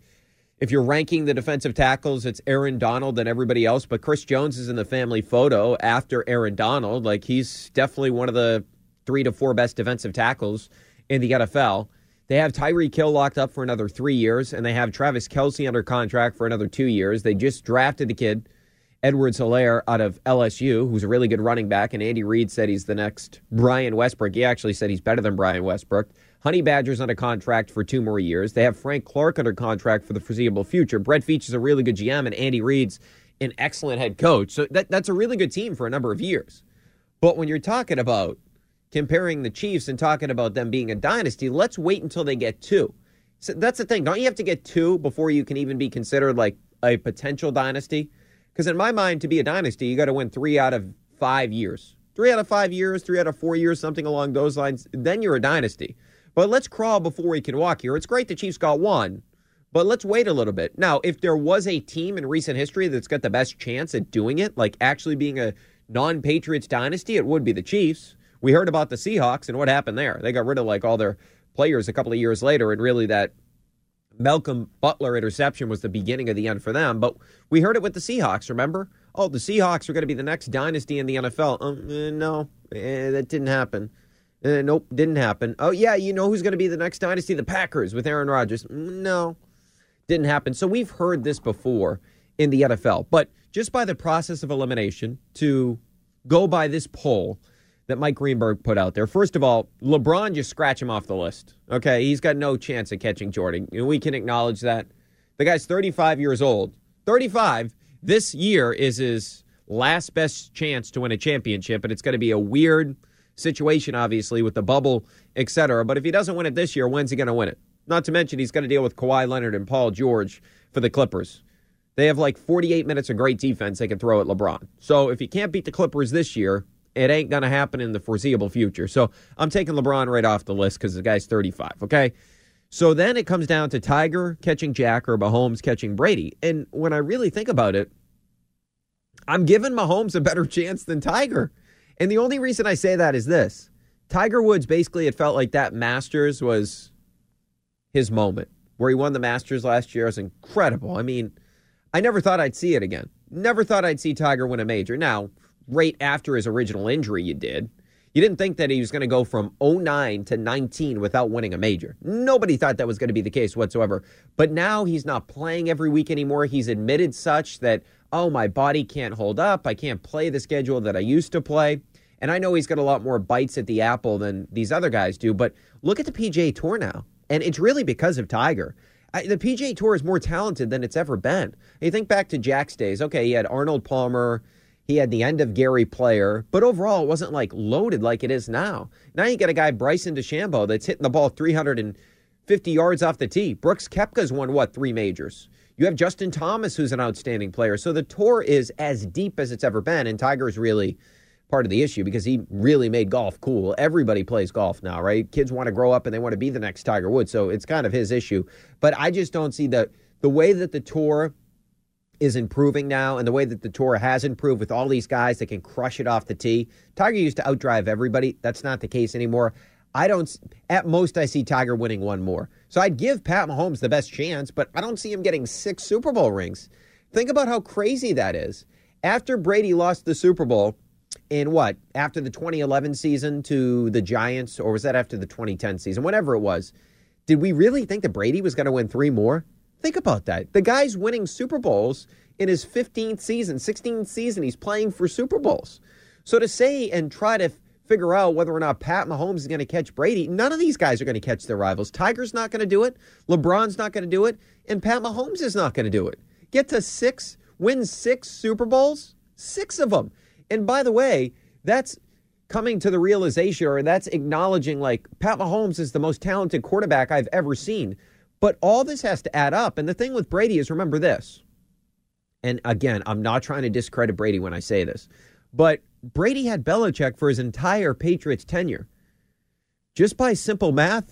you're ranking the defensive tackles, it's Aaron Donald and everybody else. But Chris Jones is in the family photo after Aaron Donald. Like, he's definitely one of the 3 to 4 best defensive tackles in the NFL. They have Tyreek Hill locked up for another 3 years, and they have Travis Kelce under contract for another 2 years. They just drafted the kid, Edwards-Helaire, out of LSU, who's a really good running back, and Andy Reid said he's the next Brian Westbrook. He actually said he's better than Brian Westbrook. Honey Badger's under contract for 2 more years. They have Frank Clark under contract for the foreseeable future. Brett Veach is a really good GM, and Andy Reid's an excellent head coach. So that's a really good team for a number of years. But when you're talking about comparing the Chiefs and talking about them being a dynasty, let's wait until they get 2. So that's the thing. Don't you have to get 2 before you can even be considered like a potential dynasty? Because in my mind, to be a dynasty, you got to win 3 out of 5 years. 3 out of 5 years, 3 out of 4 years, something along those lines. Then you're a dynasty. But let's crawl before we can walk here. It's great the Chiefs got 1, but let's wait a little bit. Now, if there was a team in recent history that's got the best chance at doing it, like actually being a non-Patriots dynasty, it would be the Chiefs. We heard about the Seahawks and what happened there. They got rid of like all their players a couple of years later, and really that Malcolm Butler interception was the beginning of the end for them. But we heard it with the Seahawks, remember? Oh, the Seahawks are going to be the next dynasty in the NFL. No, that didn't happen. Nope, didn't happen. Oh, yeah, you know who's going to be the next dynasty? The Packers with Aaron Rodgers. No, didn't happen. So we've heard this before in the NFL. But just by the process of elimination, to go by this poll that Mike Greenberg put out there. First of all, LeBron, just scratch him off the list. Okay, he's got no chance of catching Jordan. We can acknowledge that. The guy's 35 years old. 35. This year is his last best chance to win a championship, and it's going to be a weird situation, obviously, with the bubble, etc. But if he doesn't win it this year, when's he going to win it? Not to mention he's got to deal with Kawhi Leonard and Paul George for the Clippers. They have like 48 minutes of great defense they can throw at LeBron. So if he can't beat the Clippers this year, it ain't going to happen in the foreseeable future. So I'm taking LeBron right off the list because the guy's 35, okay? So then it comes down to Tiger catching Jack or Mahomes catching Brady. And when I really think about it, I'm giving Mahomes a better chance than Tiger. And the only reason I say that is this. Tiger Woods, basically, it felt like that Masters was his moment. Where he won the Masters last year was incredible. I mean, I never thought I'd see it again. Never thought I'd see Tiger win a major. Now, right after his original injury, you did. You didn't think that he was going to go from 09 to 19 without winning a major. Nobody thought that was going to be the case whatsoever. But now he's not playing every week anymore. He's admitted such that oh, my body can't hold up. I can't play the schedule that I used to play. And I know he's got a lot more bites at the apple than these other guys do, but look at the PGA Tour now. And it's really because of Tiger. The PGA Tour is more talented than it's ever been. You think back to Jack's days. Okay, he had Arnold Palmer. He had the end of Gary Player. But overall, it wasn't like loaded like it is now. Now you got a guy, Bryson DeChambeau, that's hitting the ball 350 yards off the tee. Brooks Koepka's won, 3 majors? You have Justin Thomas, who's an outstanding player. So the tour is as deep as it's ever been, and Tiger's really part of the issue because he really made golf cool. Everybody plays golf now, right? Kids want to grow up and they want to be the next Tiger Woods, so it's kind of his issue. But I just don't see the way that the tour is improving now and the way that the tour has improved with all these guys that can crush it off the tee. Tiger used to outdrive everybody. That's not the case anymore. At most, I see Tiger winning one more. So I'd give Pat Mahomes the best chance, but I don't see him getting 6 Super Bowl rings. Think about how crazy that is. After Brady lost the Super Bowl, after the 2011 season to the Giants, or was that after the 2010 season? Whatever it was. Did we really think that Brady was going to win 3 more? Think about that. The guy's winning Super Bowls in his 15th season, 16th season. He's playing for Super Bowls. So to say and try to figure out whether or not Pat Mahomes is going to catch Brady, none of these guys are going to catch their rivals. Tiger's not going to do it. LeBron's not going to do it. And Pat Mahomes is not going to do it. Get to 6, win 6 Super Bowls, 6 of them. And by the way, that's coming to the realization, or that's acknowledging, like, Pat Mahomes is the most talented quarterback I've ever seen. But all this has to add up. And the thing with Brady is, remember this. And again, I'm not trying to discredit Brady when I say this. But Brady had Belichick for his entire Patriots tenure. Just by simple math,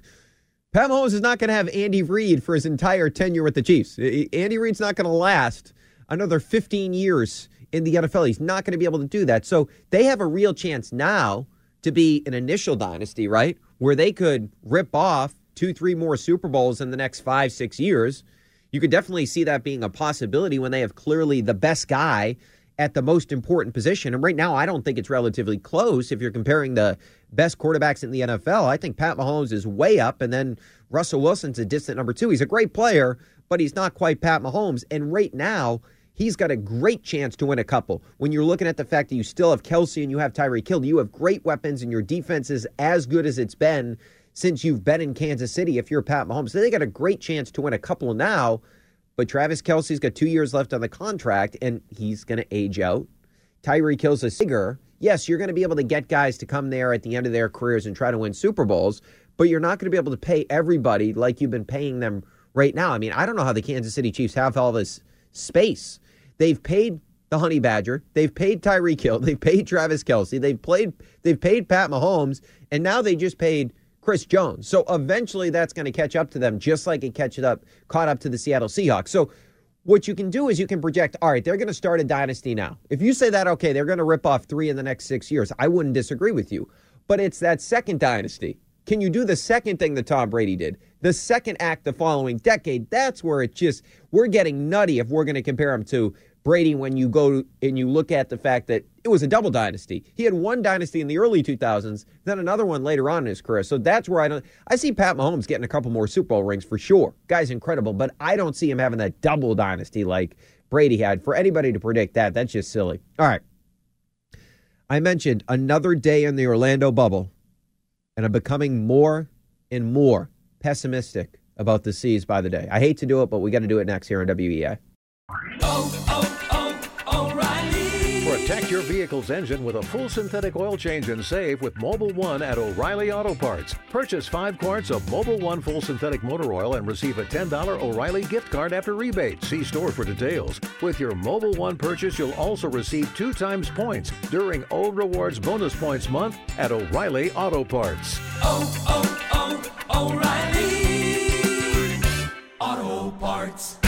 Pat Mahomes is not going to have Andy Reid for his entire tenure with the Chiefs. Andy Reid's not going to last another 15 years in the NFL. He's not going to be able to do that. So they have a real chance now to be an initial dynasty, right? Where they could rip off 2-3 more Super Bowls in the next 5-6 years. You could definitely see that being a possibility when they have clearly the best guy at the most important position. And right now, I don't think it's relatively close. If you're comparing the best quarterbacks in the NFL, I think Pat Mahomes is way up, and then Russell Wilson's a distant number 2. He's a great player, but he's not quite Pat Mahomes. And right now, he's got a great chance to win a couple. When you're looking at the fact that you still have Kelsey and you have Tyreek Hill, you have great weapons and your defense is as good as it's been since you've been in Kansas City if you're Pat Mahomes. So they got a great chance to win a couple now, but Travis Kelce's got 2 years left on the contract and he's going to age out. Tyreek Hill's a singer. Yes, you're going to be able to get guys to come there at the end of their careers and try to win Super Bowls, but you're not going to be able to pay everybody like you've been paying them right now. I mean, I don't know how the Kansas City Chiefs have all this space. They've paid the Honey Badger. They've paid Tyreek Hill. They've paid Travis Kelce. They've paid Pat Mahomes, and now they just paid Chris Jones. So eventually that's going to catch up to them, just like it caught up to the Seattle Seahawks. So what you can do is you can project, all right, they're going to start a dynasty now. If you say that, okay, they're going to rip off 3 in the next 6 years, I wouldn't disagree with you. But it's that second dynasty. Can you do the second thing that Tom Brady did? The second act the following decade, that's where we're getting nutty if we're going to compare him to Brady when you go and you look at the fact that it was a double dynasty. He had one dynasty in the early 2000s, then another one later on in his career. So that's where I see Pat Mahomes getting a couple more Super Bowl rings for sure. Guy's incredible, but I don't see him having that double dynasty like Brady had. For anybody to predict that, that's just silly. All right. I mentioned another day in the Orlando bubble, and I'm becoming more and more pessimistic about the C's by the day. I hate to do it, but we got to do it next here on WEI. O'Reilly. Protect your vehicle's engine with a full synthetic oil change and save with Mobil 1 at O'Reilly Auto Parts. Purchase 5 quarts of Mobil 1 full synthetic motor oil and receive a $10 O'Reilly gift card after rebate. See store for details. With your Mobil 1 purchase, you'll also receive 2 times points during O Rewards Bonus Points Month at O'Reilly Auto Parts. O'Reilly Auto Parts.